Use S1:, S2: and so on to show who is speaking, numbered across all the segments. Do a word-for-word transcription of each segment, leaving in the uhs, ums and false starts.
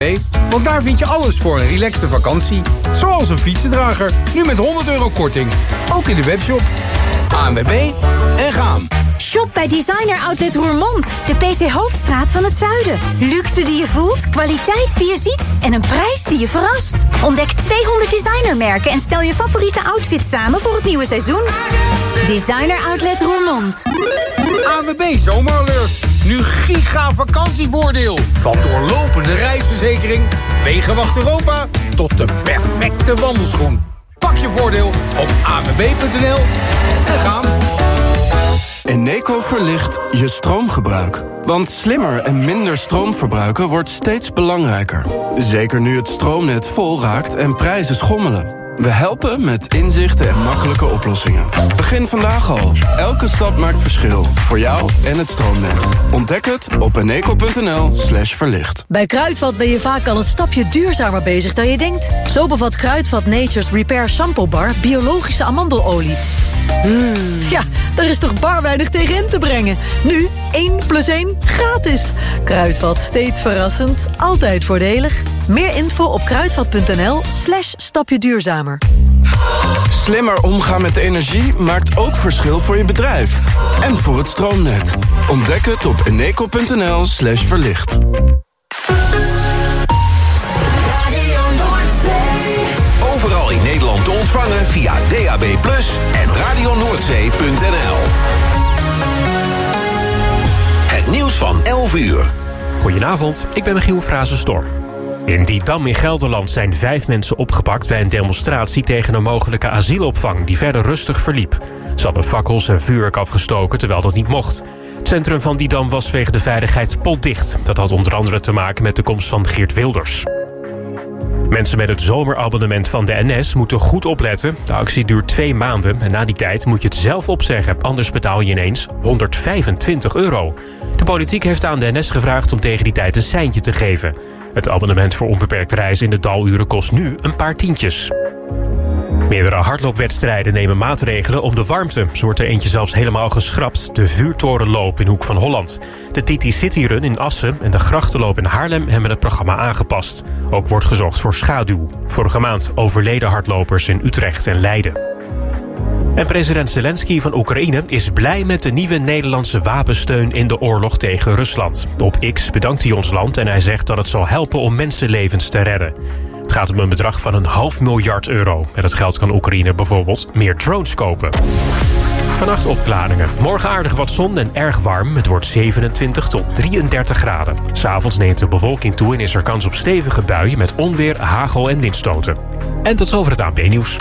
S1: Want daar vind je alles voor een relaxte vakantie. Zoals een fietsendrager, nu met honderd euro korting. Ook in de webshop. A N W B en gaan.
S2: Shop bij Designer Outlet Roermond, de P C Hoofdstraat van het zuiden. Luxe die je voelt, kwaliteit die je ziet en een prijs die je verrast. Ontdek tweehonderd designermerken en stel je favoriete outfit samen voor het nieuwe seizoen. Designer Outlet Roermond.
S1: A N W B Zomeralert. Nu giga vakantievoordeel. Van doorlopende reisverzekering, Wegenwacht Europa tot de perfecte wandelschoen. Pak je voordeel op a n w b punt n l en gaan.
S3: Eneco verlicht je stroomgebruik. Want slimmer en minder stroom verbruiken wordt steeds belangrijker. Zeker nu het stroomnet vol raakt en prijzen schommelen. We helpen met inzichten en makkelijke oplossingen. Begin vandaag al. Elke stap maakt verschil. Voor jou en het stroomnet. Ontdek het op eneco punt n l slash verlicht.
S4: Bij Kruidvat ben je vaak al een stapje duurzamer bezig dan je denkt. Zo bevat Kruidvat Nature's Repair Shampoo Bar biologische amandelolie. Mm, ja, daar is toch bar weinig tegen in te brengen. Nu één plus één gratis. Kruidvat, steeds verrassend, altijd voordelig. Meer info op kruidvat punt n l slash stapje duurzamer.
S3: Slimmer omgaan met energie maakt ook verschil voor je bedrijf. En voor het stroomnet. Ontdek het op eneco punt n l slash verlicht.
S5: Overal in Nederland te ontvangen via D A B plus, en radio noordzee punt n l. Het nieuws van elf uur.
S6: Goedenavond, ik ben Michiel Frazenstorm. In Didam in Gelderland zijn vijf mensen opgepakt bij een demonstratie tegen een mogelijke asielopvang die verder rustig verliep. Ze hadden fakkels en vuurwerk afgestoken terwijl dat niet mocht. Het centrum van Didam was wegen de veiligheid potdicht. Dat had onder andere te maken met de komst van Geert Wilders. Mensen met het zomerabonnement van de N S moeten goed opletten. De actie duurt twee maanden en na die tijd moet je het zelf opzeggen. Anders betaal je ineens honderdvijfentwintig euro. De politiek heeft aan de N S gevraagd om tegen die tijd een seintje te geven. Het abonnement voor onbeperkt reizen in de daluren kost nu een paar tientjes. Meerdere hardloopwedstrijden nemen maatregelen om de warmte. Zo wordt er eentje zelfs helemaal geschrapt. De vuurtorenloop in Hoek van Holland. De T T City Run in Assen en de grachtenloop in Haarlem hebben het programma aangepast. Ook wordt gezocht voor schaduw. Vorige maand overleden hardlopers in Utrecht en Leiden. En president Zelensky van Oekraïne is blij met de nieuwe Nederlandse wapensteun in de oorlog tegen Rusland. Op X bedankt hij ons land en hij zegt dat het zal helpen om mensenlevens te redden. Het gaat om een bedrag van een half miljard euro. Met het geld kan Oekraïne bijvoorbeeld meer drones kopen. Vannacht opklaringen. Morgen aardig wat zon en erg warm. Het wordt zevenentwintig tot drieëndertig graden. 'S Avonds neemt de bewolking toe en is er kans op stevige buien met onweer, hagel en windstoten. En tot zover het A N P nieuws.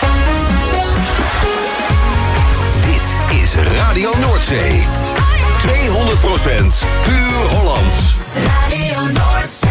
S5: Dit is Radio Noordzee. tweehonderd procent puur Hollands.
S7: Radio Noordzee.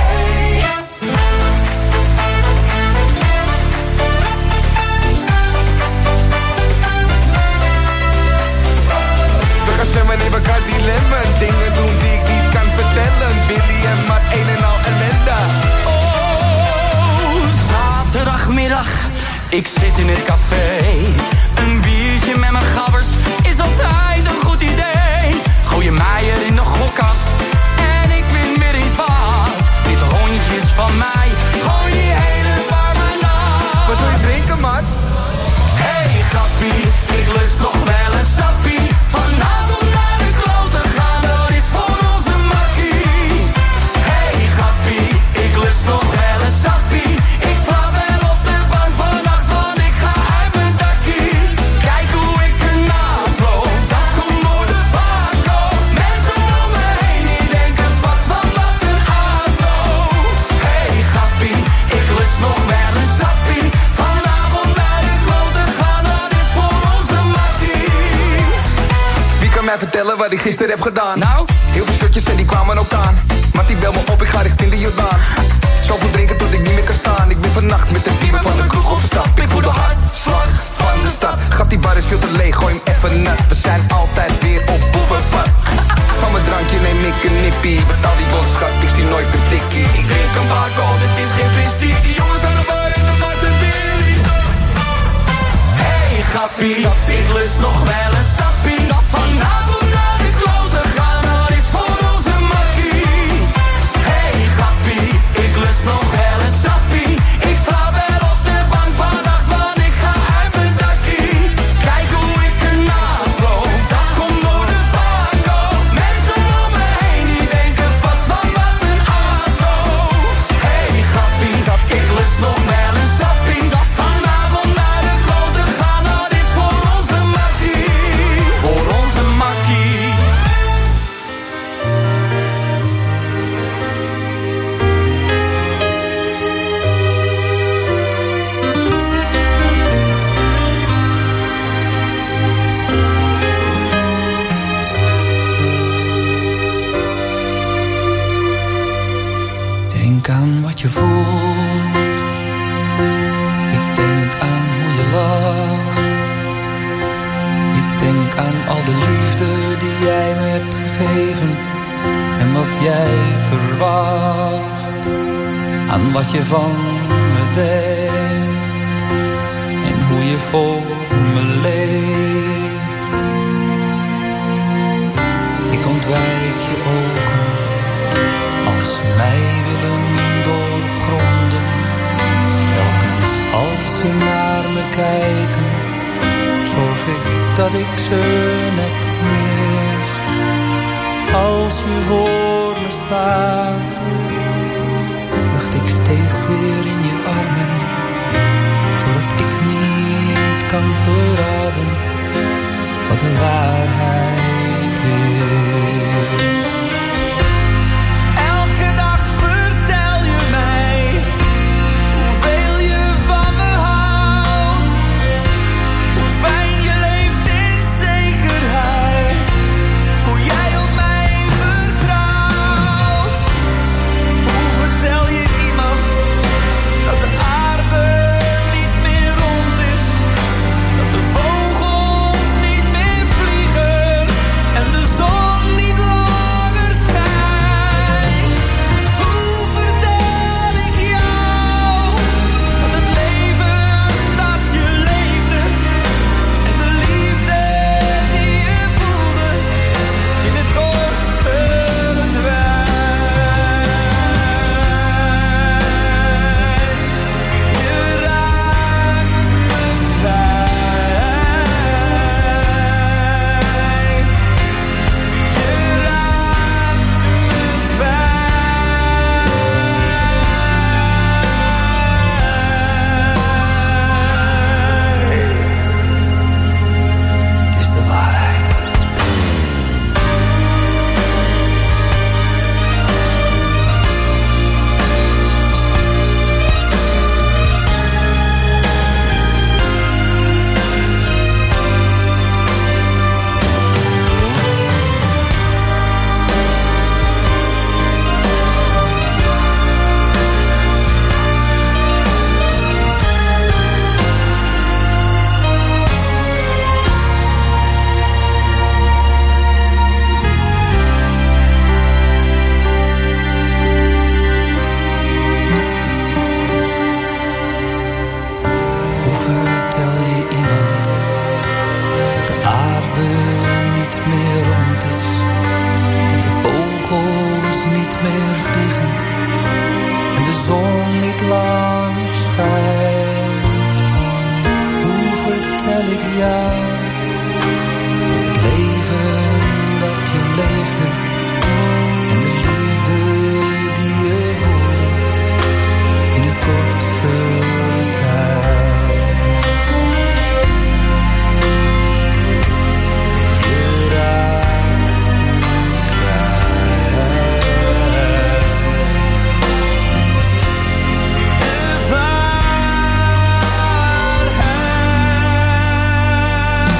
S8: Zijn wanneer elkaar dilemmen, dingen doen die ik niet kan vertellen. Billy en maar een en al ellende.
S9: Oh, zaterdagmiddag, ik zit in het café. Een biertje met mijn gabbers is altijd een goed idee. Gooi je mij er in de gokkast en ik win weer eens wat. Dit hondje is van mij, gooi die hele bar maar nat.
S8: Wat wil je drinken, maat?
S9: Hey grappie, ik lust nog wel een sappie. Vanavond naar de kloten gaan, dat is voor onze makkie. Hey grappie, ik lust nog wel een sappie. Ik slaap wel op de bank vannacht, want ik ga uit mijn dakkie. Kijk hoe ik ernaast loop, dat komt door de bako. Mensen om me heen, die denken vast van wat een aso. Hey grappie, ik lust nog wel een sappie. Vanavond naar de kloten gaan, dat is voor onze makkie.
S8: Wie kan mij vertellen wat ik gisteren heb gedaan?
S9: Nou?
S8: Heel veel shirtjes en die kwamen ook aan. Mattie bel me op, ik ga richting de Jordaan. Zoveel drinken tot ik niet meer kan staan. Ik ben vannacht met de pieper van de kroeg overstap. Ik voel de hartslag van de stad. Grap die bar is veel te leeg, gooi hem even nat. We zijn altijd weer op boevenpad. Van mijn drankje neem ik een nippie. Betaal die boodschap, ik zie nooit een tikkie. Ik drink een bako, dit is geen fristie. Die jongens aan de bar en de bar te billy.
S9: Hey grappie, ik lust nog wel een sappie. Vanavond naar de kloten gaan, dat is voor onze makkie. Hey grappie, ik lust
S10: wat je voelt. Ik denk aan hoe je lacht. Ik denk aan al de liefde die jij me hebt gegeven en wat jij verwacht. Aan wat je van me denkt en hoe je voor me leeft. Ik ontwijk je ogen als ze mij willen doorgronden. Telkens als ze naar me kijken, zorg ik dat ik ze net mis. Als je voor me staat, vlucht ik steeds weer in je armen, zodat ik niet kan verraden wat de waarheid is. Elke dag vertel je mij hoeveel je van me houdt, hoe fijn je leeft in zekerheid, hoe jij op mij vertrouwt. Hoe vertel je iemand dat de aarde niet meer rond is, dat de vogels niet meer vliegen en de zon niet langer schijnt? Hoe vertel ik jou dat het leven dat je leefde en de liefde die je voelde in het kort verdwijnt? Je raakt me kwijt. Je raakt me kwijt. Het is de waarheid. Hoe vertel je iemand dat de aarde niet meer rond is, dat de vogels niet meer vliegen en de zon niet langer schijnt? Hoe vertel ik jou dat het leven dat je leefde en de liefde die je voelde in het kort verdwijnt? Je raakt me kwijt. De waarheid.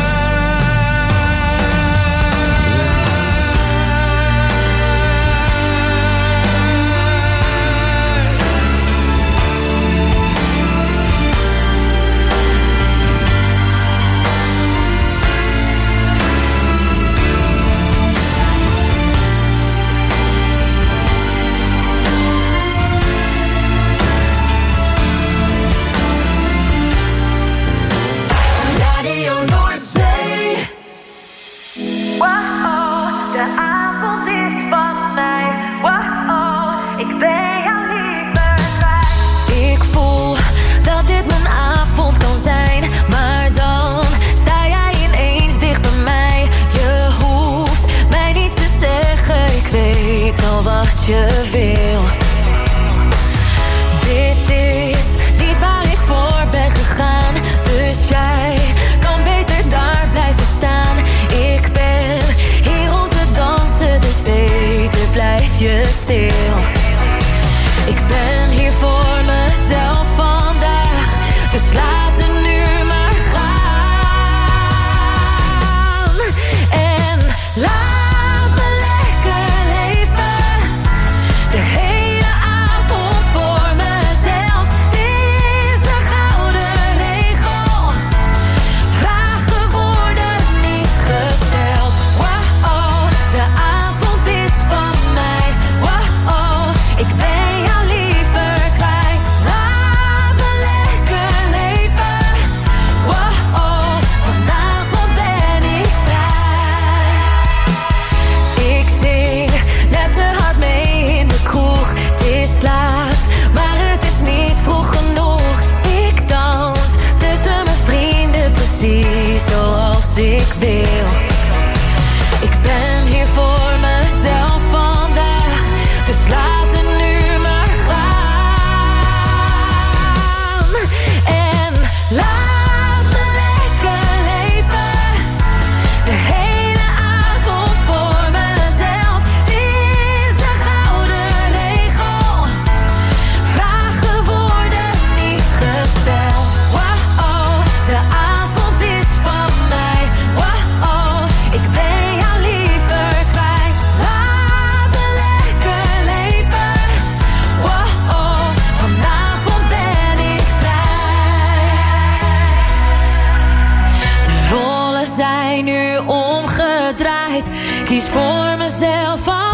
S11: kies voor mezelf vandaag.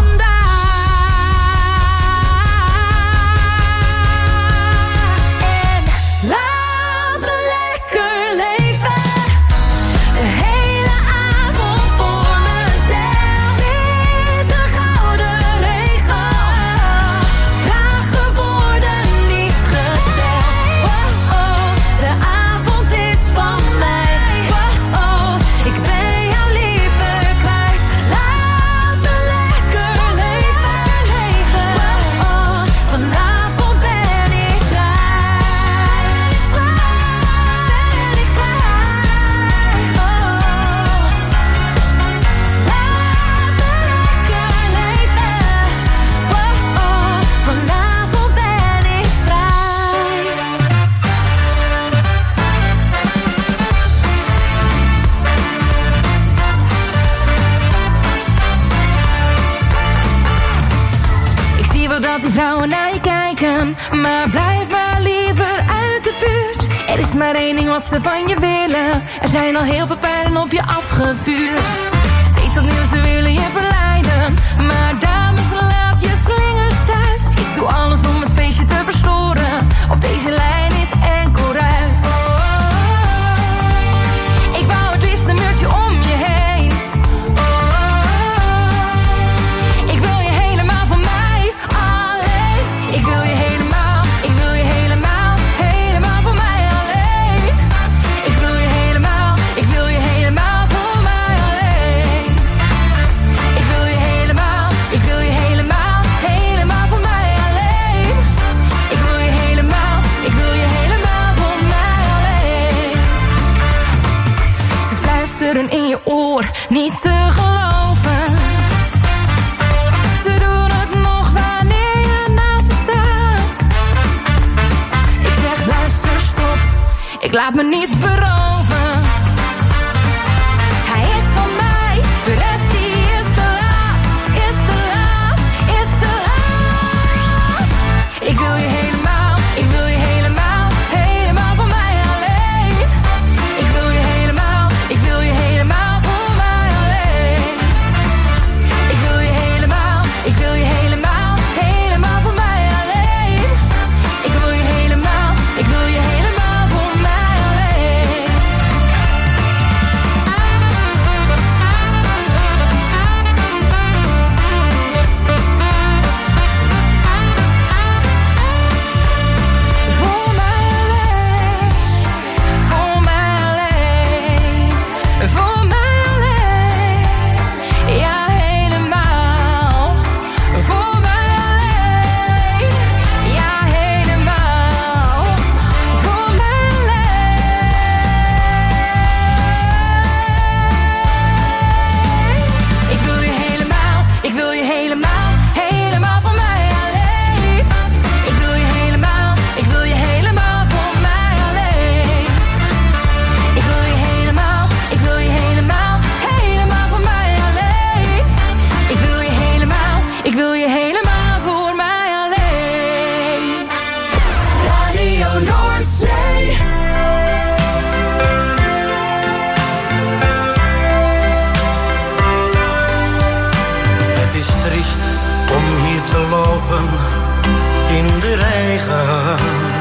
S11: En laat me lekker leven. De hele avond voor mezelf is een gouden regel. Vragen worden niet gesteld. Oh oh, de avond is van mij. Oh oh, ik ben jou liever kwijt. Laat me lekker leven, leven. Oh oh, vanavond ben ik vrij. Vrij, ben ik vrij. Oh, laat me lekker leven. Oh oh, vanavond ben ik vrij. Ik zie wel dat die vrouwen naar je kijken, maar blijf maar liever uit de buurt. Er is maar één ding wat ze van je willen. Er zijn al heel veel pijlen op je afgevuurd. Steeds opnieuw ze willen je verleiden, maar dames laat je slingers thuis. Ik doe alles om het feestje te verstoren. Op deze lijn is enkel ruis. Ik bouw het liefst een muurtje om je heen. Ik wil je helemaal van mij alleen. Ik wil je helemaal, ik wil je helemaal, helemaal voor mij alleen. Ik wil je helemaal, ik wil je helemaal voor mij alleen. Ik wil je helemaal, ik wil je helemaal, helemaal voor mij alleen. Ik wil je helemaal, ik wil je helemaal voor mij alleen. Ze fluisteren in je oor, niet te geloven. Ze doen het nog wanneer je naast me staat. Ik zeg luister, stop, ik laat me niet beroven. Hij is van mij, de rest die is te laat. Is te laat, is te laat. Ik wil je helemaal, ik wil je helemaal, helemaal voor mij alleen. Ik wil je helemaal, ik wil je helemaal voor mij alleen. Ik wil je helemaal, ik wil je helemaal, helemaal voor mij alleen. Ik wil je helemaal, ik wil je helemaal voor mij alleen. Voor mij alleen, voor mij alleen, voor mij alleen. Ja, helemaal. Voor mij alleen, ja, helemaal. Voor mij alleen. Ik wil je helemaal, ik wil je helemaal, helemaal voor mij alleen. Ik wil je helemaal, ik wil je helemaal voor mij alleen. Ik wil je helemaal, ik wil je helemaal, helemaal voor mij alleen. Ik wil je helemaal, ik wil je helemaal voor mij alleen. Radio Noordzee.
S12: Het is triest om hier te lopen in de regen.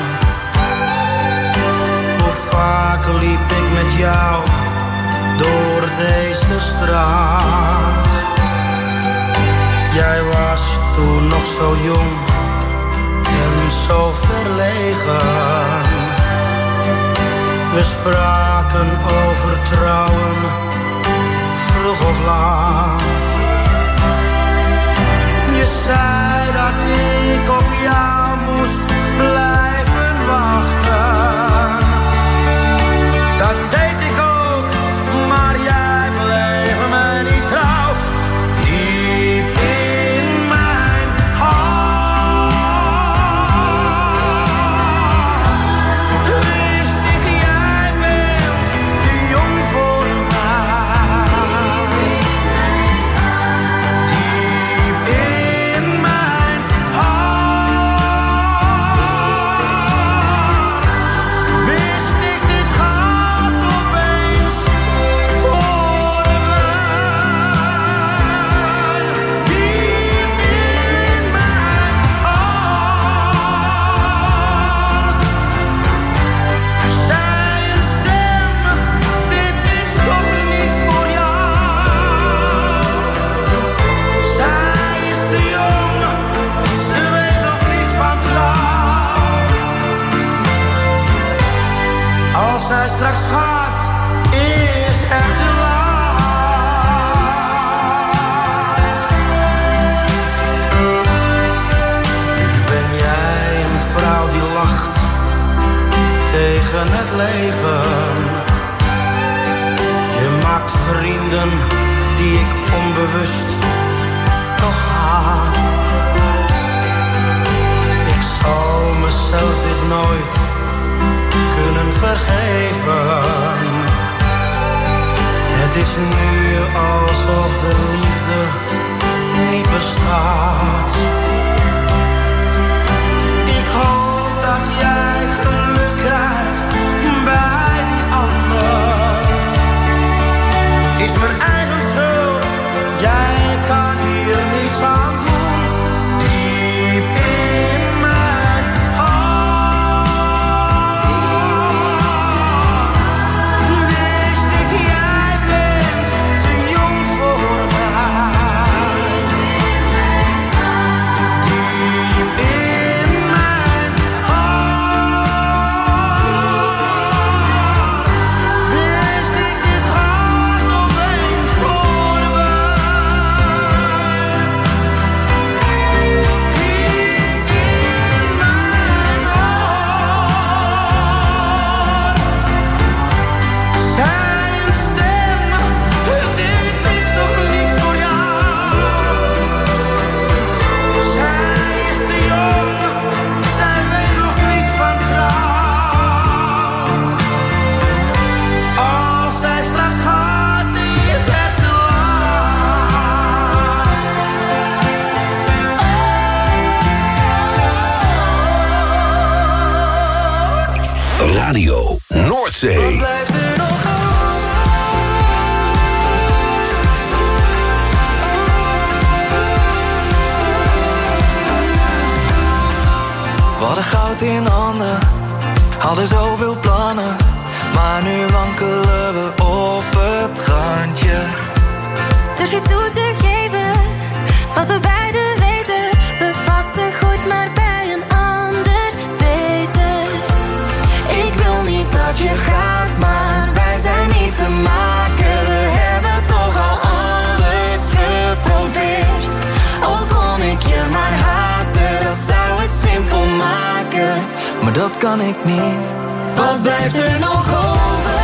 S12: Hoe vaak liep ik met jou door deze straat. Jij was toen nog zo jong en zo verlegen. We spraken over trouwen, vroeg of laat. Je zei dat ik op jou moest blijven wachten. Dat deed ik ook, maar jij bleef mij niet trouw. Diep in mijn hart wist ik, jij bent te jong voor mij. Diep in mijn hart gaat, is het te laat. Nu ben jij een vrouw die lacht tegen het leven. Je maakt vrienden die ik onbewust toch haat. Ik zal mezelf dit nooit kunnen vergeven. Het is nu alsof de liefde niet bestaat. Ik hoop dat jij geluk krijgt bij die ander. Het is mijn eigen schuld, jij kan hier niets aan doen. Diep in mijn hart wist ik, jij bent te jong voor mij. Diep in mijn hart wist ik, dit gaat opeens voorbij. Diep in mijn hart zijn stem, dit is toch niets voor jou. Zij is te jong, zij weet nog niet van trouw. Als zij straks gaat, is het te laat.
S5: Radio Noordzee.
S10: We hadden goud in handen, hadden zoveel plannen, maar nu wankelen we op het randje.
S11: Durf je toe te geven, wat we beiden weten. We passen goed, maar bij een ander beter. Ik wil niet dat je gaat, maar wij zijn niet te maken. We hebben toch al alles geprobeerd. Al kon ik je maar haten, dat zou het simpel maken.
S10: Maar dat kan ik niet.
S11: Wat blijft er nog over?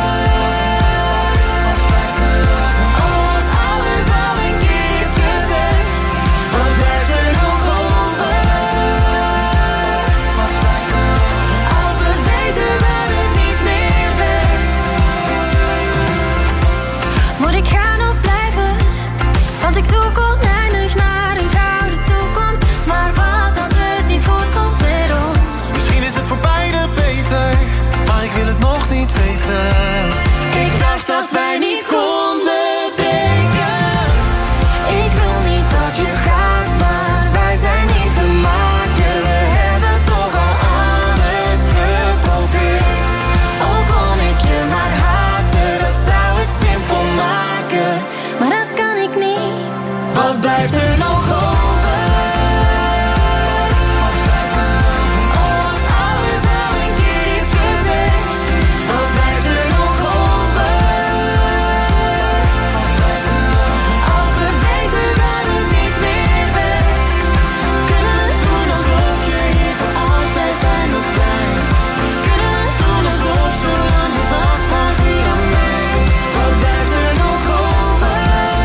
S11: Als alles al een keer is gezegd, wat blijft er nog over? Als we weten dat het niet meer werkt. Moet ik gaan of blijven? Want ik zoek oneindig naar een gouden toekomst. Maar wat als het niet goed komt met ons?
S9: Misschien is het voor beide beter, maar ik wil het nog niet weten.
S11: Ik dacht dat wij niet konden breken. Ik wil niet dat je gaat, maar wij zijn niet te maken. We hebben toch al alles geprobeerd. Al kon ik je maar haten, dat zou het simpel maken. Maar dat kan ik niet. Wat blijft er nog over? Als alles al een keer is gezegd, wat blijft er nog over? Als we weten dat het niet meer werkt, kunnen we doen alsof je hier voor altijd bij me blijft. Kunnen we doen alsof zolang je vasthoudt hier aan mij. Wat blijft er nog over?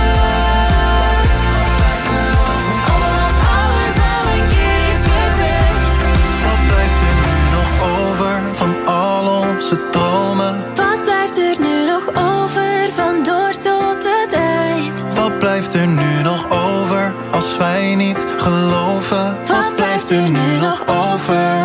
S11: Als alles al een keer is gezegd,
S9: Wat blijft er nu nog over van al onze dromen?
S11: wat blijft er nu nog over van door tot het eind?
S9: Wat blijft er nu nog over als wij niet geloven? Wat blijft er nu nog over?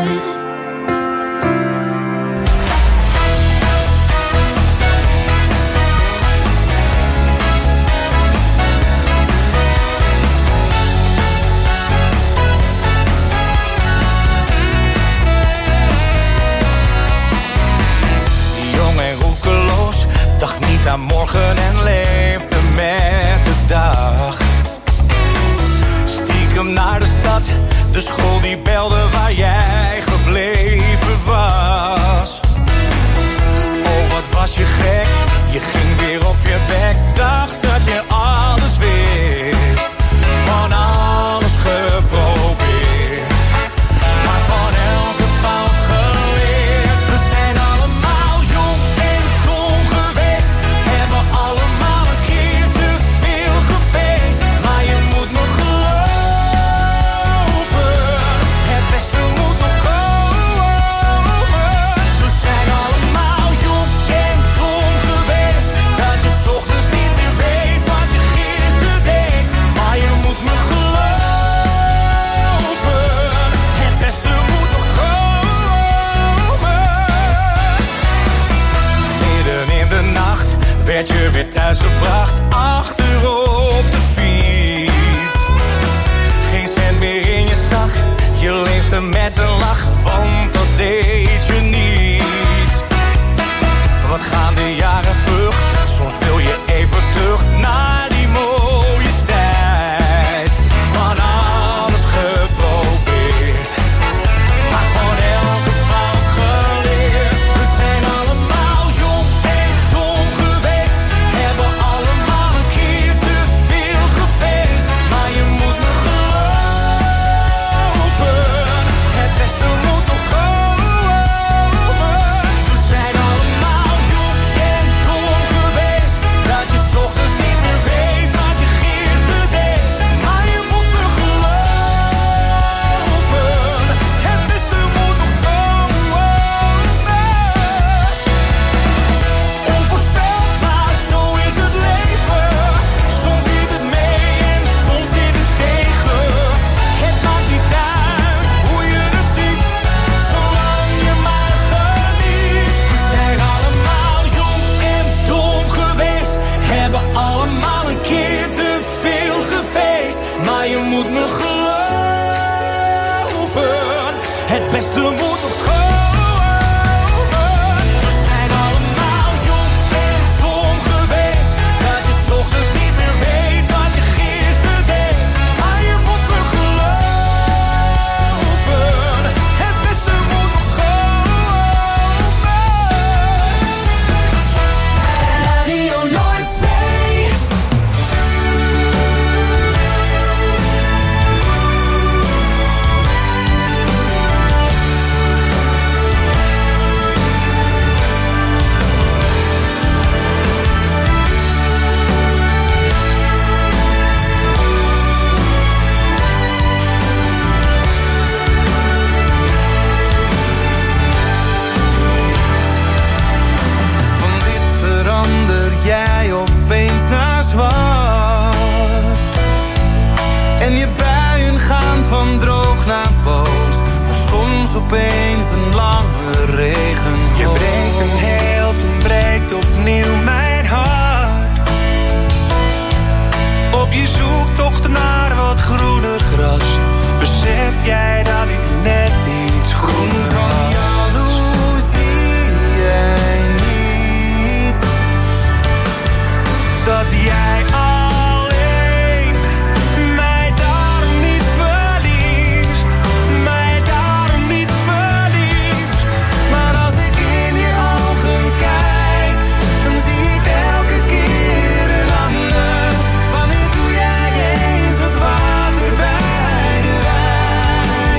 S12: Jong en roekeloos, dacht niet aan morgen en leefde met de dag. Stiekem naar de stad, de school die belde waar jij gebleven was. Oh, wat was weer thuisgebracht, achter op de fiets. Geen cent meer in je zak, je leefde met een lach, want dat deed je niet. Wat gaan de jaren vlug, soms wil je even terug naar die mooie tijd. Van alles geprobeerd, maar van elke fout geleerd. We zijn allemaal jong en dom geweest, hebben allemaal een keer te veel gefeest. Maar je moet me geloven, het beste moet nog komen. We zijn allemaal jong en dom geweest, dat je 's ochtends niet meer weet wat je gisteren deed. Maar je moet me geloven, het beste moet nog komen. Onvoorspelbaar, zo is het leven. Soms zit het mee en soms zit het tegen. Het maakt niet uit hoe je het ziet, zolang je maar geniet. We zijn allemaal jong en dom geweest, hebben allemaal een keer te veel gefeest. Maar je moet me geloven, het beste moet nog komen. We zijn allemaal jong en dom geweest, dat je 's ochtends niet meer weet wat je gisteren deed. Maar je moet me geloven, het beste moet nog komen.
S9: Radio Noordzee.
S12: Van dit verander jij opeens naar zwart. En je buien gaan van droog naar boos, maar soms opeens een lange regen. Je breekt een heel, en breekt opnieuw mijn hart. Op je zoektocht naar wat groener gras, besef jij dat ik net iets groener van jaloezie jij niet. Dat jij alleen mij daarom niet verliest, mij daarom niet verliest. Maar als ik in je ogen kijk, dan zie ik elke keer een ander. Wanneer doe jij eens wat water bij de wijn?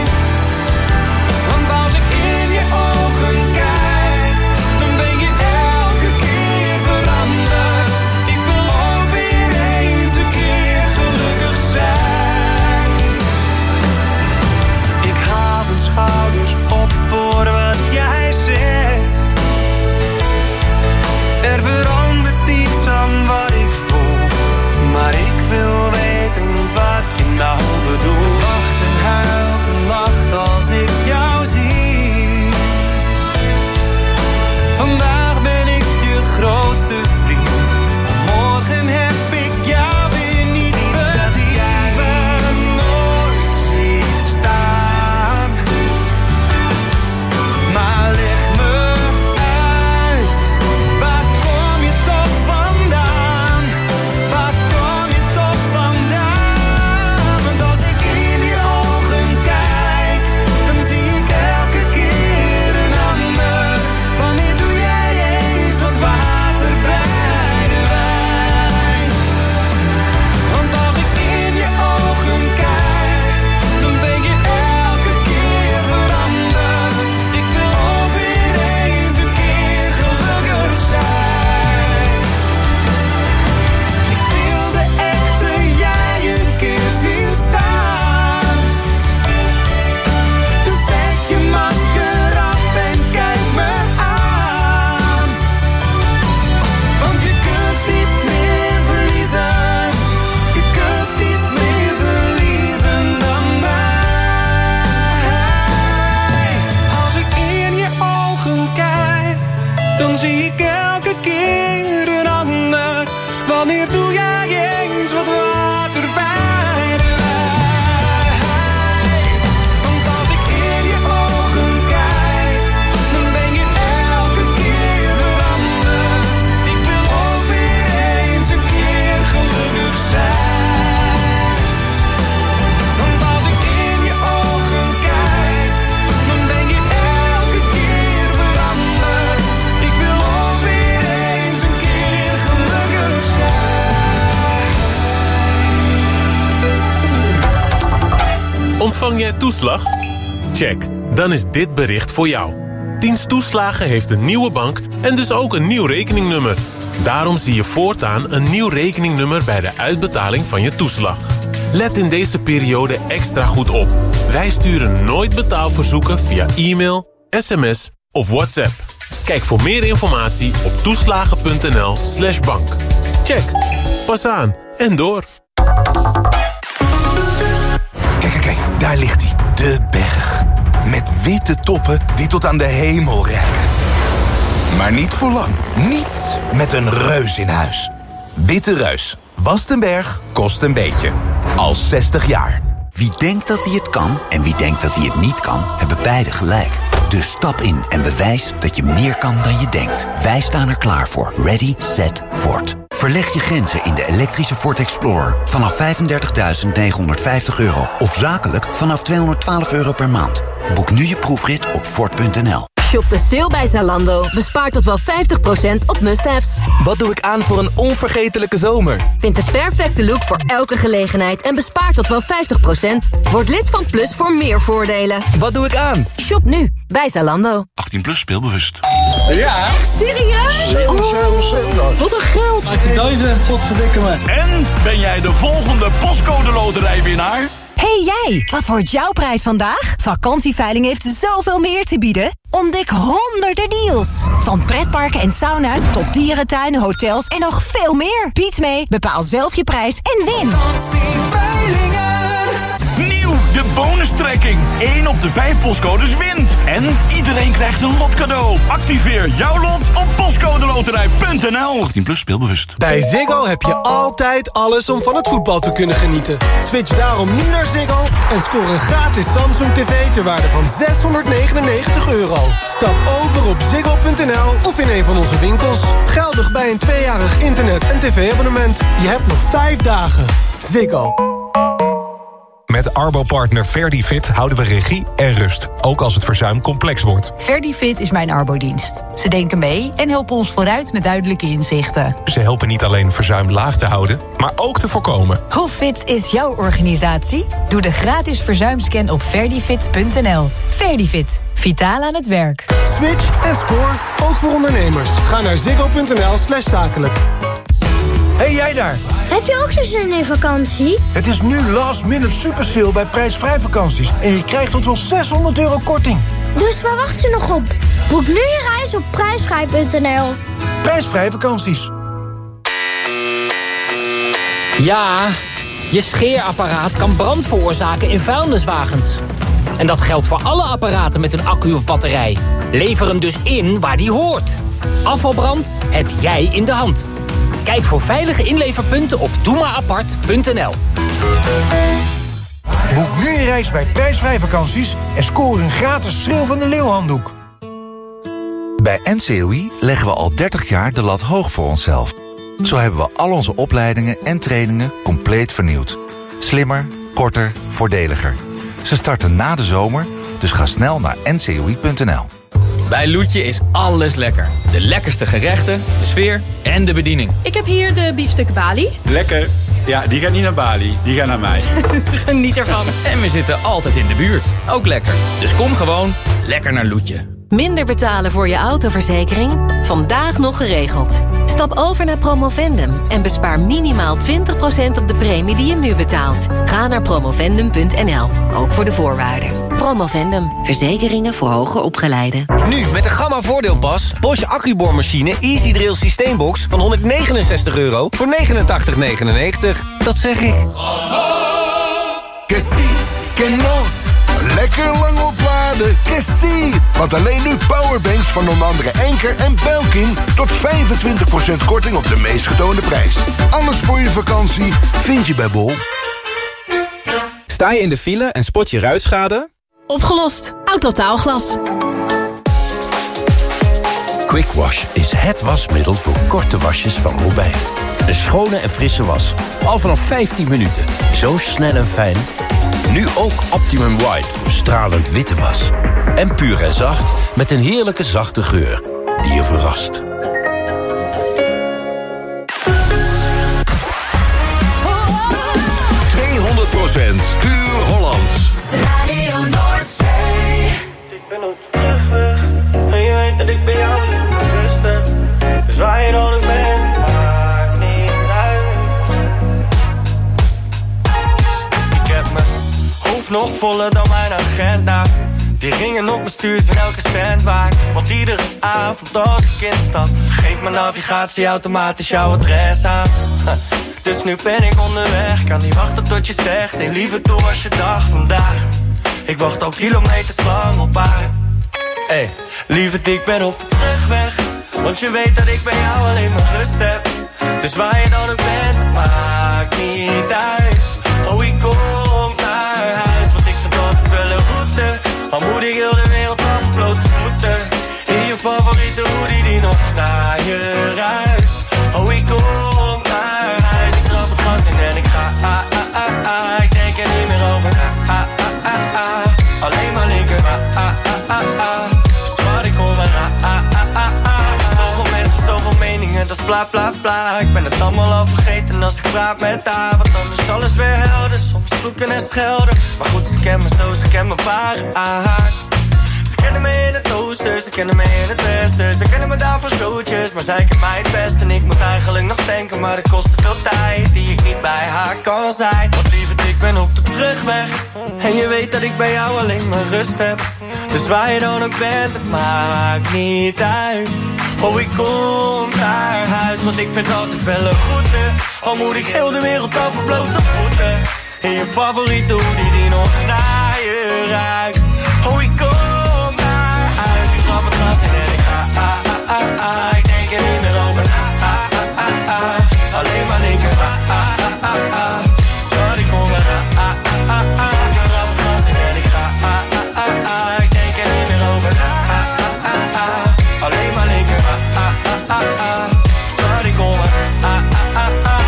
S13: Ontvang jij toeslag? Check, dan is dit bericht voor jou. Dienst Toeslagen heeft een nieuwe bank en dus ook een nieuw rekeningnummer. Daarom zie je voortaan een nieuw rekeningnummer bij de uitbetaling van je toeslag. Let in deze periode extra goed op. Wij sturen nooit betaalverzoeken via e-mail, sms of WhatsApp. Kijk voor meer informatie op toeslagen.nl slash bank. Check. Pas aan en door.
S5: Kijk, kijk, kijk. Daar ligt hij. De berg. Met witte toppen die tot aan de hemel reiken. Maar niet voor lang. Niet met een reus in huis. Witte Reus. Wast een berg, kost een beetje. Al zestig jaar.
S14: Wie denkt dat hij het kan en wie denkt dat hij het niet kan, hebben beide gelijk. Dus stap in en bewijs dat je meer kan dan je denkt. Wij staan er klaar voor. Ready, set, Ford. Verleg je grenzen in de elektrische Ford Explorer. Vanaf vijfendertigduizend negenhonderdvijftig euro. Of zakelijk vanaf tweehonderdtwaalf euro per maand. Boek nu je proefrit op Ford punt n l.
S15: Shop de sale bij Zalando. Bespaar tot wel vijftig procent op must-haves.
S16: Wat doe ik aan voor een onvergetelijke zomer?
S15: Vind de perfecte look voor elke gelegenheid en bespaar tot wel vijftig procent. Word lid van Plus voor meer voordelen.
S16: Wat doe ik aan?
S15: Shop nu bij Zalando.
S5: achttien plus speelbewust.
S17: Ja.
S15: Echt serieus?
S17: zeven, zeven, zeven.
S15: Wat een geld.
S17: achttien godverdikke me.
S18: En ben jij de volgende postcode loterijwinnaar?
S19: Hey jij, wat wordt jouw prijs vandaag? Vakantieveiling heeft zoveel meer te bieden. Ontdek honderden deals. Van pretparken en sauna's tot dierentuinen, hotels en nog veel meer. Bied mee, bepaal zelf je prijs en win.
S18: Nieuw, de bonustrekking. één op de vijf postcodes wint. En iedereen krijgt een lot cadeau. Activeer jouw lot op postcodeloterij punt n l.
S5: achttien plus speelbewust.
S20: Bij Ziggo heb je altijd alles om van het voetbal te kunnen genieten. Switch daarom nu naar Ziggo en scoor een gratis Samsung tv ter waarde van zeshonderdnegenennegentig euro. Stap over op ziggo punt n l of in een van onze winkels. Geldig bij een tweejarig internet- en tv-abonnement. Je hebt nog vijf dagen. Ziggo.
S21: Met Arbo-partner Verdifit houden we regie en rust. Ook als het verzuim complex wordt.
S22: Verdifit is mijn arbodienst. Ze denken mee en helpen ons vooruit met duidelijke inzichten.
S21: Ze helpen niet alleen verzuim laag te houden, maar ook te voorkomen.
S22: Hoe fit is jouw organisatie? Doe de gratis verzuimscan op verdifit punt n l. Verdifit. Vitaal aan het werk.
S20: Switch en score, ook voor ondernemers. Ga naar ziggo punt n l slash zakelijk.
S23: Hey jij daar!
S24: Heb je ook zo'n zin in vakantie?
S23: Het is nu last minute super sale bij prijsvrij vakanties. En je krijgt tot wel zeshonderd euro korting.
S24: Dus waar wacht je nog op? Boek nu je reis op prijsvrij punt n l.
S23: Prijsvrij vakanties.
S25: Ja, je scheerapparaat kan brand veroorzaken in vuilniswagens. En dat geldt voor alle apparaten met een accu of batterij. Lever hem dus in waar die hoort. Afvalbrand heb jij in de hand. Kijk voor veilige inleverpunten op doe maar apart punt n l.
S23: Boek nu je reis bij prijsvrij vakanties en scoor een gratis Schreeuw van de Leeuw handdoek.
S26: Bij N C O I leggen we al dertig jaar de lat hoog voor onszelf. Zo hebben we al onze opleidingen en trainingen compleet vernieuwd. Slimmer, korter, voordeliger. Ze starten na de zomer, dus ga snel naar n c o i punt n l.
S27: Bij Loetje is alles lekker. De lekkerste gerechten, de sfeer en de bediening.
S28: Ik heb hier de biefstuk Bali.
S29: Lekker. Ja, die gaat niet naar Bali, die gaat naar mij.
S28: Geniet ervan.
S27: En we zitten altijd in de buurt. Ook lekker. Dus kom gewoon lekker naar Loetje.
S15: Minder betalen voor je autoverzekering? Vandaag nog geregeld. Stap over naar Promovendum en bespaar minimaal twintig procent op de premie die je nu betaalt. Ga naar promovendum punt n l, ook voor de voorwaarden. Promovendum, verzekeringen voor hoger opgeleiden.
S16: Nu met de Gamma Voordeelpas. Bosch accuboormachine Easy Drill Systeembox van honderdnegenenzestig euro voor negenentachtig negenennegentig. Dat zeg ik.
S8: Que si, que no. Lekker lang opladen, que si. Want alleen nu powerbanks van onder andere Enker en Belkin tot vijfentwintig procent korting op de meest getoonde prijs. Alles voor je vakantie vind je bij Bol.
S30: Sta je in de file en spot je ruitschade?
S28: Opgelost. Autotaalglas.
S31: Quick Wash is het wasmiddel voor korte wasjes van Robijn. Een schone en frisse was. Al vanaf vijftien minuten. Zo snel en fijn. Nu ook Optimum White voor stralend witte was. En puur en zacht met een heerlijke zachte geur die je verrast.
S5: tweehonderd procent puur Hollands.
S1: nog voller dan mijn agenda. Die ringen op mijn stuur zijn elke cent waard. Want iedere avond als ik instap, geeft mijn navigatie automatisch jouw adres aan. Dus nu ben ik onderweg, kan niet wachten tot je zegt: hey lieve, hoe was je dag vandaag? Ik wacht al kilometers lang op haar. Hey, lieve, ik ben op de terugweg, want je weet dat ik bij jou alleen maar rust heb. Dus waar je dan ook bent, het maakt niet uit. Oh, ik kom naar huis, want ik vind altijd wel een route. Al moet ik heel de wereld af, blote voeten. In je favoriete hoodie die nog naar je ruikt. Oh, ik kom naar huis, ik trap het gas in en ik ga ah, ah, ah, ah. Ik denk er niet meer over ah, ah, ah, ah, ah. Alleen maar linker ah, ah, ah, ah, ah. Zwart, ik hoor maar ah, ah, ah, ah, ah. Zoveel mensen, zoveel meningen, dat is bla bla bla. Ik ben het allemaal al vergeten als ik praat met haar. Want dan is alles weer helder, soms vloeken en schelden. Maar goed, ze kennen me zo, ze kennen me waar ah. Ze kennen me in het oosten, ze kennen me in het westen. Ze kennen me daar voor showtjes, maar zij kent mij het best. En ik moet eigenlijk nog denken, maar het kost te veel tijd die ik niet bij haar kan zijn. Want lieverd, ik ben op de terugweg, en je weet dat ik bij jou alleen maar rust heb. Dus waar je dan ook bent, het maakt niet uit. Oh, ik kom naar huis, want ik vind altijd wel een route. Al moet ik heel de wereld over blote voeten. In je favoriete hoodie die nog naar je ruikt. Oh, ik kom naar huis, ik trap het gas in en ik ga ah, ah, ah, ah. Ik denk er niet meer over ah, ah, ah, ah. Alleen maar linker ah, ah, ah, ah. Schat, ik kom er ah, ah, ah, ah. Ik trap het gas in en ik ga ah, ah, ah, ah. Ik denk er niet meer over ah, ah, ah, ah. Alleen maar linker ah, ah, ah, ah. Schat, ik kom er ah, ah, ah, ah.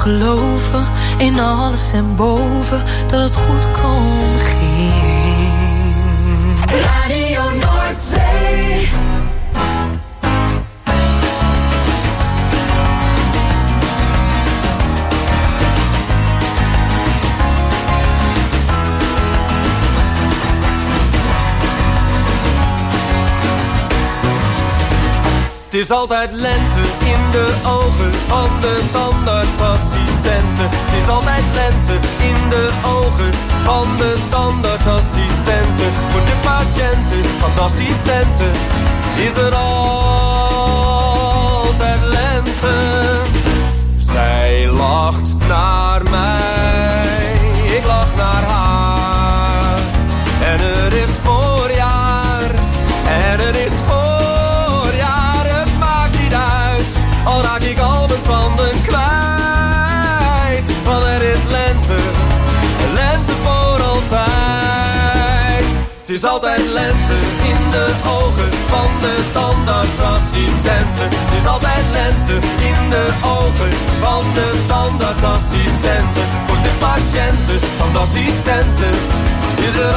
S2: geloven in alles en boven dat het goed komt ging.
S3: Radio Noordzee.
S1: Het is altijd lente in de ogen van de tandartsassistenten. Het is altijd lente in de ogen van de tandartsassistenten. Voor de patiënten van de assistenten is er altijd lente. Zij lacht naar mij, ik lach naar haar. En er is voorjaar, en er is voorjaar. Al raak ik al mijn tanden kwijt. Want er is lente, lente voor altijd. Het is altijd lente in de ogen van de tandartsassistenten. Het is altijd lente in de ogen van de tandartsassistenten. Voor de patiënten van de assistenten is er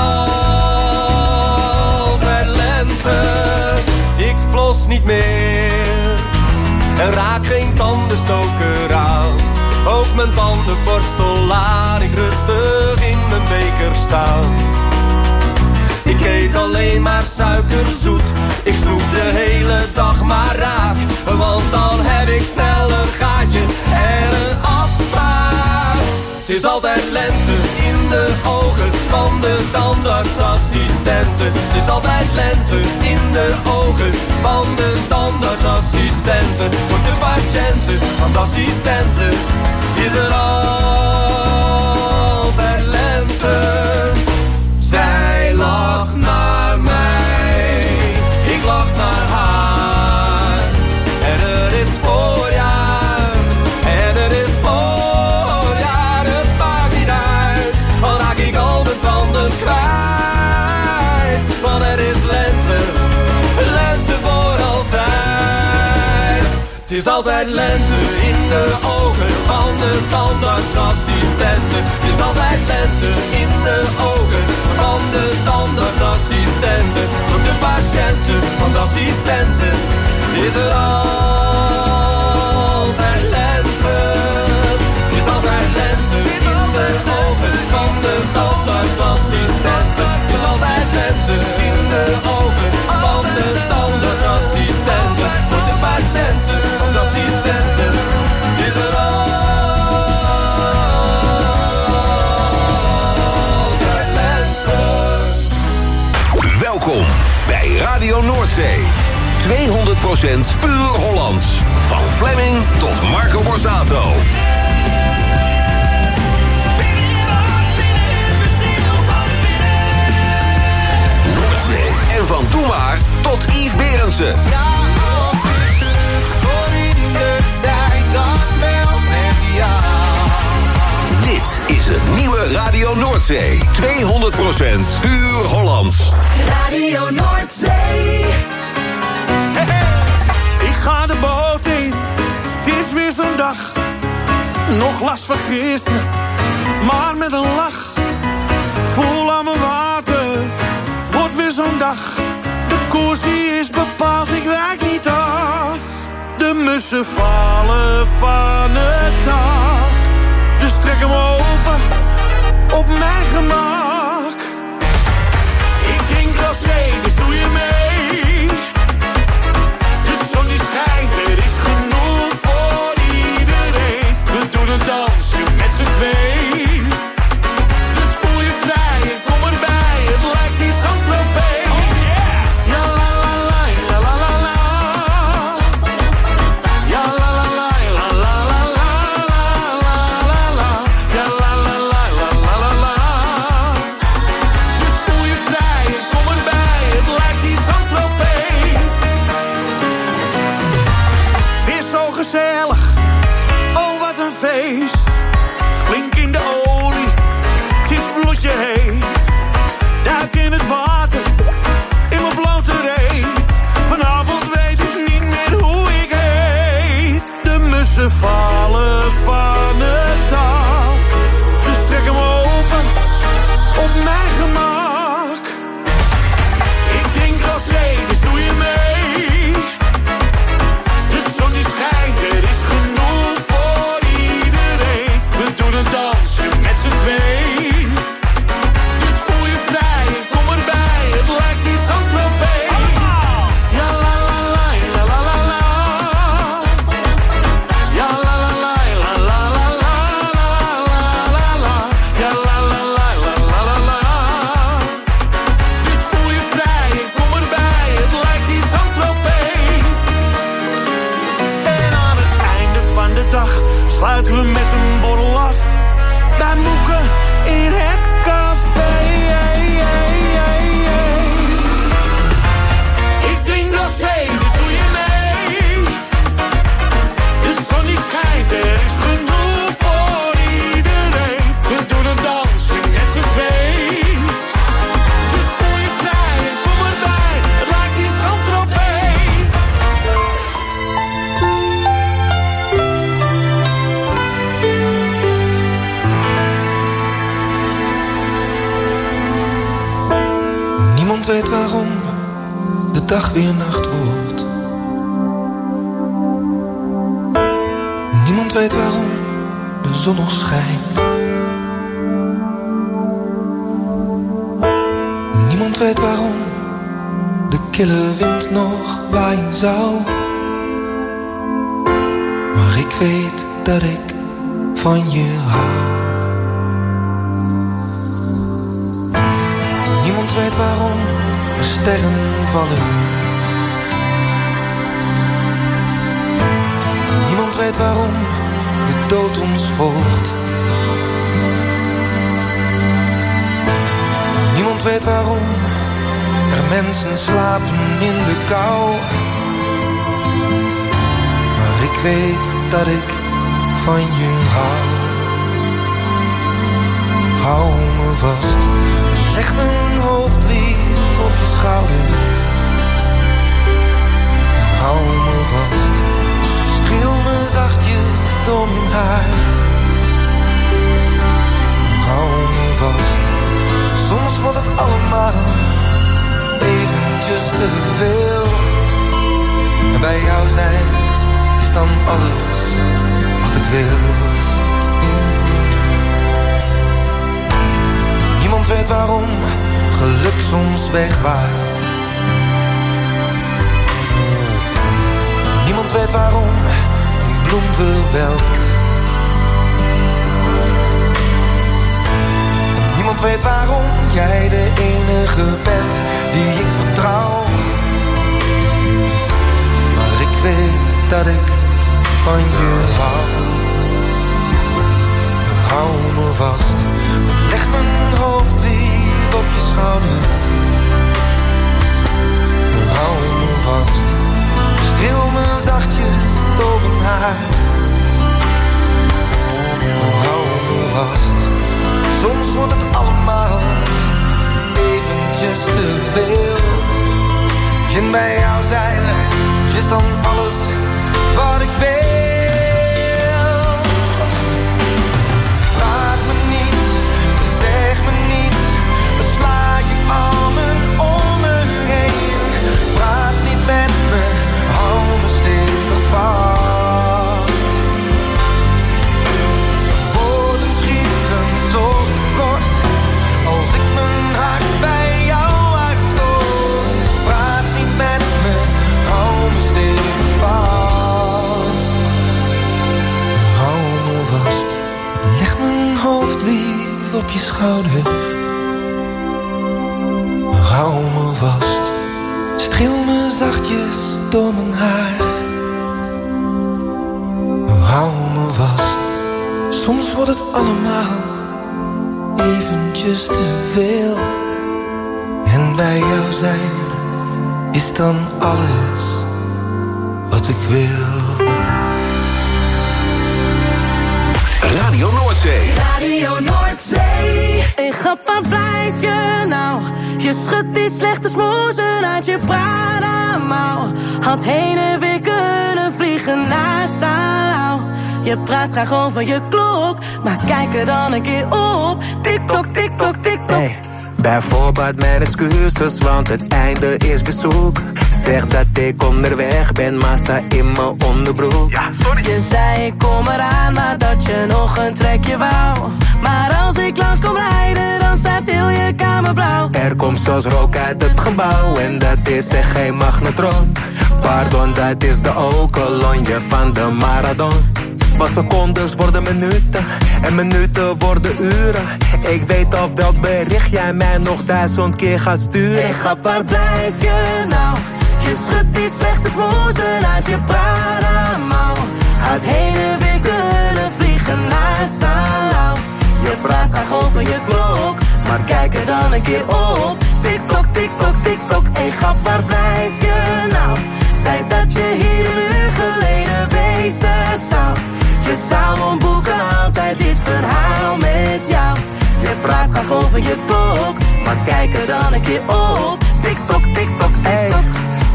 S1: altijd lente. Ik flos niet meer en raak geen tandenstoker aan. Ook mijn tandenborstel laat ik rustig in mijn beker staan. Ik eet alleen maar suikerzoet. Ik snoep de hele dag maar raak. Want dan heb ik snel een gaatje en een afspraak. Het is altijd lente in de ogen van de tandartsassistenten. Het is altijd lente in de ogen van de tandartsassistenten. Voor de patiënten van de assistenten is er altijd lente. Zij lacht naar mij, ik lach naar haar. En er is voorjaar, en er is voorjaar. Het maakt niet uit, al raak ik al mijn tanden kwijt. Want er is lente, lente voor altijd. Het is altijd lente in de ogen van de tandartsassistenten. Het is altijd lente in de ogen van de tandartsassistenten. Voor de patiënten van de assistenten is er altijd lente. Het is altijd lente in de ogen van de tandartsassistenten. Het is altijd lente in de ogen van de tandartsassistenten. Voor de patiënten van de assistenten is er altijd lente.
S4: Welkom bij Radio Noordzee. tweehonderd procent puur Hollands. Van Fleming tot Marco Borsato. Noordzee. En van Doe Maar tot Yves Berendsen.
S3: Ja, als ik terugkom in de tijd, dan wel met jou.
S4: Dit is het nieuwe Radio Noordzee. tweehonderd procent puur Hollands.
S3: Radio Noordzee.
S6: Hey, hey. Ik ga de boot in, het is weer zo'n dag. Nog last van gisteren, maar met een lach. Voel aan mijn water, wordt weer zo'n dag. De koers die is bepaald, ik wijk niet af. De mussen vallen van het dak. Dus trek hem open, op mijn gemak. Ik drink rosé, dus doe je mee. De zon die schijnt, er is genoeg voor iedereen. We doen een dansje met z'n twee. Dus voel je vrij en kom erbij, het lijkt hier Saint-Tropez. Oh yeah! Ja la la la, ja la la la. Ja la la la, la la la la, la la la. Ja la la la, la la la la. Dus voel je vrij en kom erbij, het lijkt hier Saint-Tropez. Weer zo gezellig, oh wat een feest. Flink in de olie, het is bloedje heet. Duik in het water, in mijn blote reet. Vanavond weet ik niet meer hoe ik heet. De mussen vallen van het
S7: weet waarom de dag weer nacht wordt. Niemand weet waarom de zon nog schijnt. Niemand weet waarom de kille wind nog waaien zou. Maar ik weet dat ik van je hou. Niemand weet waarom er sterren vallen. Niemand weet waarom de dood ons volgt. Niemand weet waarom er mensen slapen in de kou. Maar ik weet dat ik van je hou. Hou me vast, leg mijn hoofd lief op je schouder. Hou me vast, streel me zachtjes door mijn haar. Hou me vast, soms wordt het allemaal eventjes te veel. En bij jou zijn is dan alles wat ik wil. Niemand weet waarom geluk soms wegwaait. Niemand weet waarom een bloem verwelkt. Niemand weet waarom jij de enige bent die ik vertrouw. Maar ik weet dat ik van je hou. Hou me vast, leg mijn hoofd lief op je schouder. Hou me vast, streel me zachtjes door mijn haar. Hou me vast, soms wordt het allemaal eventjes te veel. En bij jou zijn is dan alles wat ik wil. Vraag me niet, zeg me niet, sla je armen om me heen. Praat niet met me, hou me stevig vast. Woorden schieten toch tekort als ik mijn hart bij jou uitstoot. Praat niet met me, hou me stevig vast. Hou me vast, leg mijn hoofd lief op je schouder. Hou me vast, streel me zachtjes door mijn haar. Hou me vast, soms wordt het allemaal eventjes te veel. En bij jou zijn is dan alles wat ik wil.
S4: Radio Noordzee.
S2: Radio Noordzee. Hey grap, waar blijf je nou? Je schudt die slechte smoezen uit je Prada-mouw. Had heen en weer kunnen vliegen naar Salau. Je praat graag over je klok, maar kijk er dan een keer op. Tik-tok, tik-tok, tik-tok.
S9: Hey, bijvoorbeeld mijn excuses, want het einde is bezoek. Zeg dat ik onderweg ben, maar sta in mijn onderbroek.
S2: Ja, sorry. Je zei ik kom eraan, maar dat je nog een trekje wou. Maar als ik langs kom rijden, dan staat heel je kamer blauw.
S9: Er komt zelfs rook uit het gebouw en dat is echt geen magnetron. Pardon, dat is de okelonje van de marathon. Maar secondes worden minuten en minuten worden uren. Ik weet op welk bericht jij mij nog duizend keer gaat sturen.
S2: Hey grap, waar blijf je nou? Je schudt die slechte smoezen uit je Prada-mouw. Had heen en weer kunnen vliegen naar Salau. Je praat graag over je klok, maar kijk er dan een keer op. Tik-tok, tik-tok, tik-tok, hey grap, waar blijf je nou? Zei dat je hier een uur geleden wezen zou. Je zou omboeken altijd dit verhaal met jou. Je praat graag over je klok, maar kijk er dan een keer op. Tik-tok, tik-tok, tik-tok.
S9: Hey,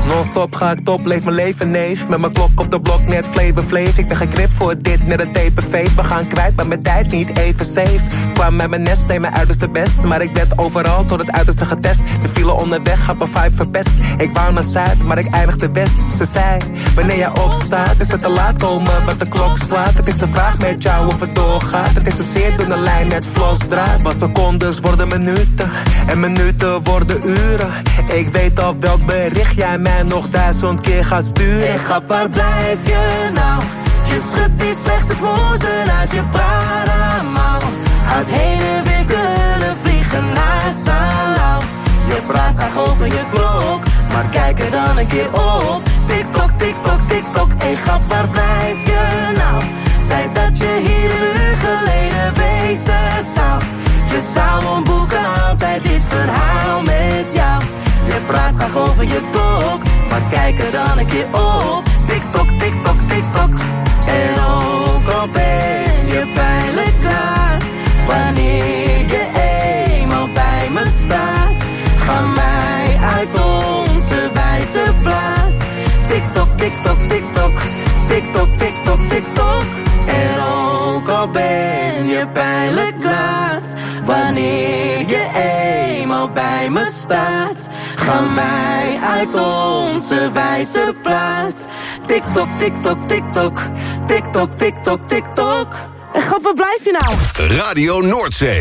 S9: Non-stop ga ik top, leef mijn leven neef. Met mijn klok op de blok, net Flavor Flav. Ik ben geen grip voor dit, net een tape-fade. We gaan kwijt, maar mijn tijd niet even safe. Kwam met mijn nest, deed mijn uiterste best. Maar ik werd overal tot het uiterste getest. De file onderweg had mijn vibe verpest. Ik wou naar Zuid, maar ik eindigde West. Ze zei, wanneer jij opstaat, is het te laat komen, wat de klok slaat. Het is de vraag met jou of het doorgaat. Het is een zeer dunne lijn met vlosdraad. Want secondes worden minuten en minuten worden uren. Ik weet op welk bericht jij mij nog duizend keer gaat sturen.
S2: Hey grap, waar blijf je nou? Je schudt die slechte smoesen uit je Prada-mouw. Uit heen en weer kunnen vliegen naar Salau. Je praat graag over je klok, maar kijk er dan een keer op. Tik-tok, tik-tok, tik-tok. Hey grap, waar blijf je nou? Zei dat je hier een uur geleden wezen zou. Je zou omboeken altijd dit verhaal met jou. Je praat graag over je klok, maar kijk er dan een keer op. Tik-tok, tik-tok, tik-tok. En ook al ben je pijnlijk laat, wanneer je eenmaal bij me staat, ga mij uit onze wijze plaat. Tik-tok, tik-tok, tik-tok. Tik-tok, tik-tok, tik-tok. En ook al ben je pijnlijk laat, wanneer je eenmaal bij me staat, ga mij uit onze wijze plaat. Tik-tok, tik-tok, tik-tok. Tik-tok, tik-tok, tik-tok. En grap, waar blijf je nou?
S4: Radio Noordzee.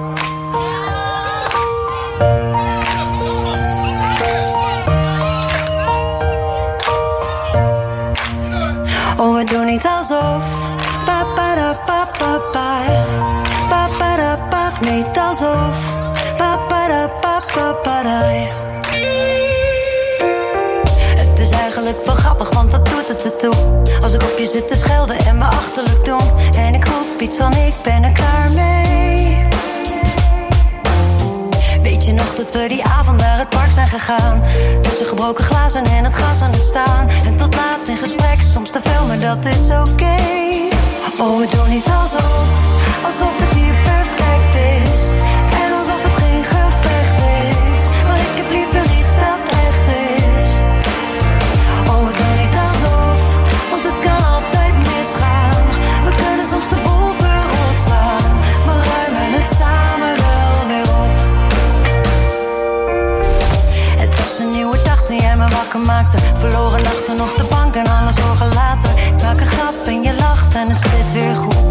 S10: Oh, we doen niet alsof. Pa pa da pa pa pa. Pa pa da pa, niet alsof. Pa pa da pa pa pa da. Het is eigenlijk wel grappig, want wat doet het ertoe? Als ik op je zit te schelden en me achterlijk doen. En ik roep iets van ik ben er klaar mee. Weet je nog dat we die avond naar het park zijn gegaan? Tussen gebroken glazen en het gras aan het staan. En tot laat in gesprek, soms te veel, maar dat is oké. Okay. Oh, we doen niet alsof, alsof het hier perfect is. En alsof het geen gevecht is. Maar ik heb liever iets dat echt is. Oh, we doen niet alsof, want het kan altijd misgaan. We kunnen soms de boel verrot slaan, maar ruimen het samen wel weer op. Het was een nieuwe dag toen jij me wakker maakte. Verloren nachten op de bank en alle zorgen later. Ik maak een grap en je lacht en het zit weer goed.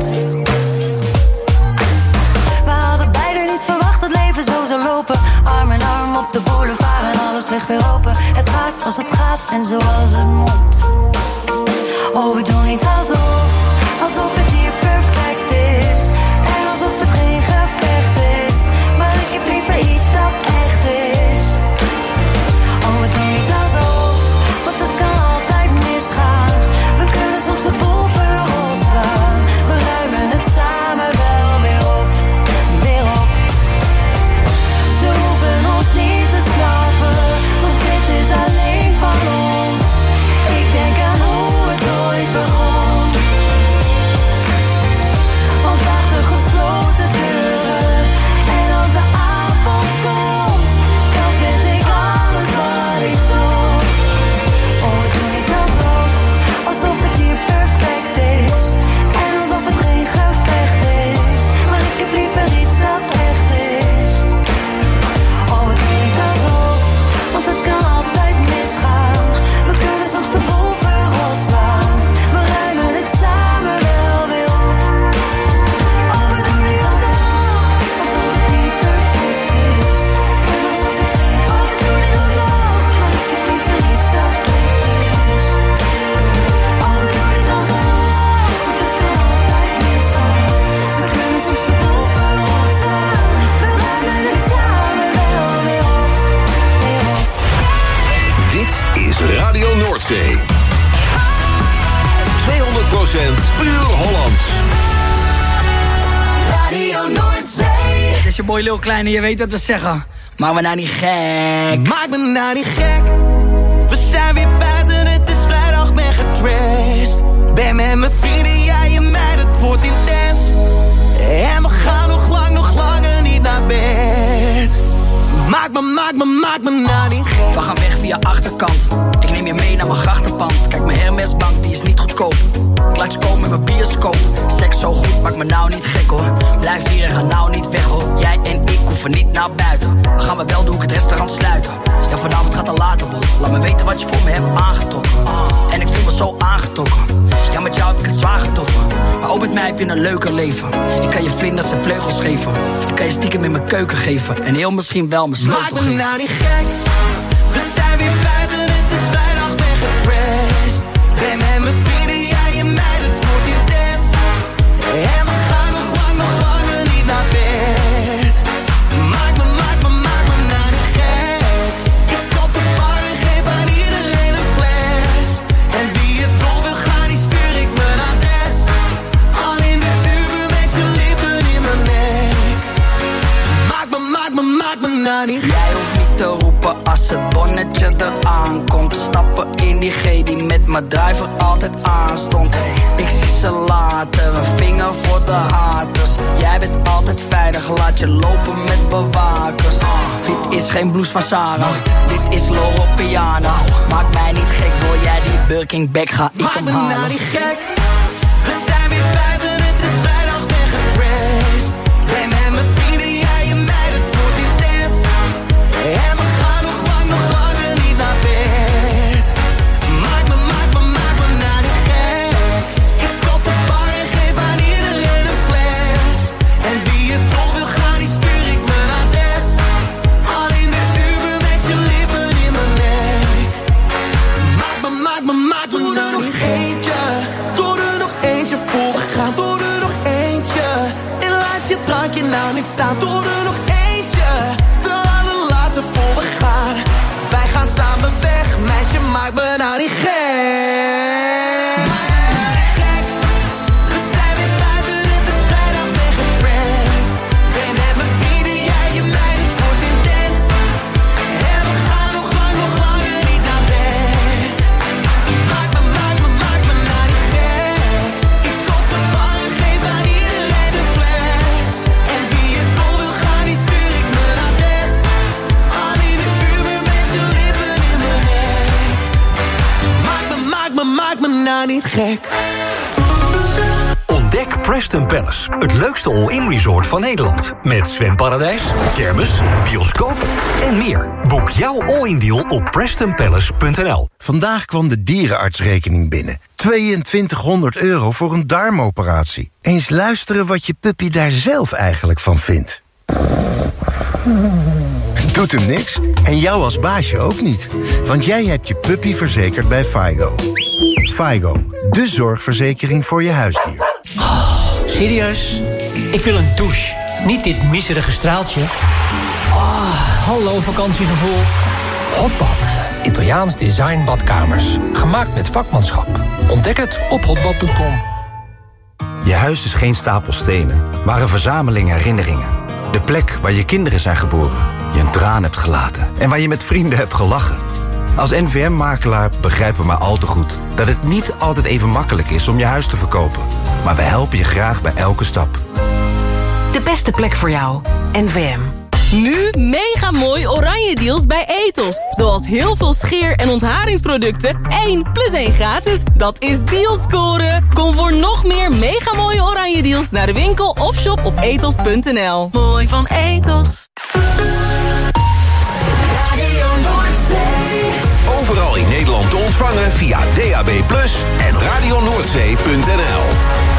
S10: We hadden beiden niet verwacht dat leven zo zou lopen. Arm in arm op de boulevard en alles ligt weer open. Het gaat als het gaat en zoals het moet. Oh, we doen niet alsof, alsof het hier perfect is. En alsof het geen gevecht is. Maar ik heb liever iets dat echt is. Oh, we doen niet alsof, want het kan altijd misgaan. We kunnen soms de boel verrot slaan. We ruimen het samen wel weer op, weer op. Ze hoeven ons niet te snappen, want dit is alleen van ons. Ik denk aan hoe het ooit begon. Want achter gesloten deuren, en als de avond komt, dan vind ik alles wat ik zocht. Oh, we doen niet alsof, alsof het hier perfect is. En alsof het geen gevecht is. Maar ik heb liever iets dat echt is. Oh, we doen niet alsof, want het kan altijd misgaan. We kunnen soms de boel verrot slaan. We ruimen het samen wel weer op. Oh, we doen niet alsof, alsof het hier perfect is. En alsof het geen gevecht is. Oh, we doen niet alsof, maar ik heb liever iets dat echt is. Oh, we doen niet alsof, want het kan altijd misgaan. We kunnen soms de boel verrot slaan. We ruimen het samen wel weer op, weer op.
S4: Dit is Radio Noordzee. tweehonderd procent puur Hollands.
S2: Radio Noordzee.
S11: Het is je boy Lil Kleine, je weet wat we zeggen. Maak me nou niet gek.
S2: Maak me nou niet gek. We zijn weer buiten, het is vrijdag, ben getrashed. Ben met mijn vrienden, jij en mij, het wordt intens. En we gaan nog lang, nog langer niet naar bed. Maak me me, maak me, maak me nou niet gek.
S11: We gaan weg via achterkant. Ik neem je mee naar mijn grachtenpand. Kijk, mijn Hermesbank, die is niet goedkoop. Ik laat je komen met mijn bioscoop. Seks zo goed, maak me nou niet gek hoor. Blijf hier en ga nou niet weg hoor. Jij en ik hoeven niet naar buiten. Dan gaan we wel, doe ik het restaurant sluiten. Ja, vanavond gaat het later worden. Laat me weten wat je voor me hebt aangetrokken. En ik voel me zo aangetrokken. Ja, met jou heb ik het zwaar getroffen. Maar ook met mij heb je een leuker leven. Ik kan je vlinders en vleugels geven. Ik kan je stiekem in mijn keuken geven. En heel misschien wel mijn sleutel geven.
S2: Maak me nou niet gek. We zijn weer buiten, het is vrijdag, ben getrashed. Ben met mijn vrienden, jij en mij, het wordt intens. En we gaan nog lang, nog langer niet naar bed. Maak me, maak me, maak me nou niet gek. Ik op de bar en geef aan iedereen een fles. En wie het dol wil gaan, die stuur ik mijn adres. Al in de Uber met je lippen in mijn nek. Maak me, maak me, maak me nou niet gek.
S11: Jij hoeft niet te roepen als het bonnetje eraan komt. Stappen in die G die met mijn driver altijd aanstond. Ik zie ze later, een vinger voor de haters. Jij bent altijd veilig, laat je lopen met bewakers. Dit is geen blues van Sarah, dit is Loro Piana. Maak mij niet gek, wil jij die Birkin bag, ga ik hem halen.
S2: Maak me nou niet gek. We zijn weer buiten, het is vrijdag, ben getrashed. Ben met mijn vrienden, jij en mij, het wordt intens. En we gaan nog lang, nog langer niet naar bed. Maak me, maak me, maak me nou niet gek. Ik op de bar en geef aan iedereen een fles. En wie het dol wil gaan, die stuur ik mijn adres. Al in de Uber met je lippen in mijn nek. Maak me, maak me, maak me nou nog eentje. Doe er nog eentje voor we gaan. Doe er nog eentje. En laat je drankje nou niet staan. Doe er nog eentje. De allerlaatste voor we gaan. Wij gaan samen weg. Meisje, maak me nou niet gek. Maak me nou niet gek. We zijn weer buiten, het is vrijdag, ben getrashed. Ben met mijn vrienden, jij en mij, het wordt intens. En we gaan nog lang, nog langer niet naar bed. Maak me, maak me, maak me nou niet gek. Ik op de bar en geef aan iedereen een fles. En wie het dol wil gaan, die stuur ik mijn adres. Al in de Uber met je lippen in mijn nek. Maak me, maak me, maak me nou niet gek.
S12: Ontdek Preston Palace, het leukste all-in resort van Nederland. Met zwemparadijs, kermis, bioscoop en meer. Boek jouw all-in deal op preston palace punt n l.
S13: Vandaag kwam de dierenartsrekening binnen. tweeëntwintighonderd euro voor een darmoperatie. Eens luisteren wat je puppy daar zelf eigenlijk van vindt. Doet hem niks? En jou als baasje ook niet. Want jij hebt je puppy verzekerd bij Faygo. Faygo, de zorgverzekering voor je huisdier.
S14: Oh, serieus? Ik wil een douche. Niet dit miserige straaltje. Oh, hallo vakantiegevoel.
S17: Hotbad. Italiaans design badkamers. Gemaakt met vakmanschap. Ontdek het op hotbad punt com.
S18: Je huis is geen stapel stenen, maar een verzameling herinneringen. De plek waar je kinderen zijn geboren, je een traan hebt gelaten en waar je met vrienden hebt gelachen. Als N V M-makelaar begrijpen we maar al te goed dat het niet altijd even makkelijk is om je huis te verkopen. Maar we helpen je graag bij elke stap.
S15: De beste plek voor jou. N V M.
S28: Nu mega mooi oranje deals bij Ethos. Zoals heel veel scheer- en ontharingsproducten. één plus één gratis. Dat is deals scoren. Kom voor nog meer mega mooie oranje deals naar de winkel of shop op ethos punt n l. Mooi van Ethos.
S4: Overal in Nederland te ontvangen via D A B plus, en radio noordzee punt n l.